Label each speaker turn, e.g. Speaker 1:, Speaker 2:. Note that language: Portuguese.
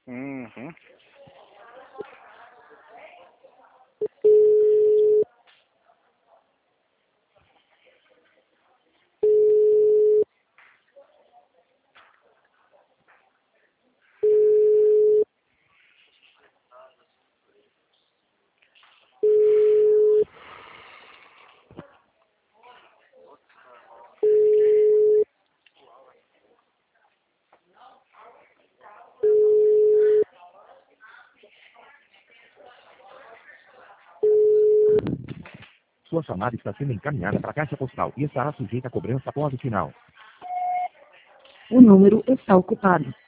Speaker 1: Uhum.
Speaker 2: Sua chamada está sendo encaminhada para a caixa postal e estará sujeita a cobrança após o sinal.
Speaker 3: O número está ocupado.